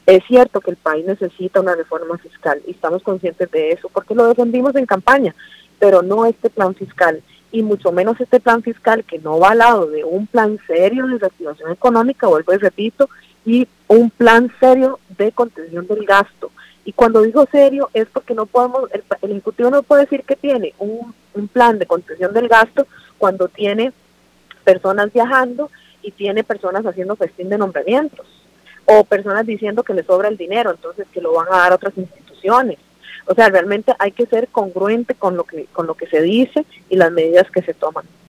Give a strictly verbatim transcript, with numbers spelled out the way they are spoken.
Es cierto que el país necesita una reforma fiscal y estamos conscientes de eso porque lo defendimos en campaña, pero no este plan fiscal y mucho menos este plan fiscal que no va al lado de un plan serio de reactivación económica, vuelvo y repito, y un plan serio de contención del gasto. Y cuando digo serio es porque no podemos, el, el Ejecutivo no puede decir que tiene un, un plan de contención del gasto cuando tiene personas viajando y tiene personas haciendo festín de nombramientos, o personas diciendo que les sobra el dinero, entonces que lo van a dar a otras instituciones. O sea, realmente hay que ser congruente con lo que con lo que se dice y las medidas que se toman.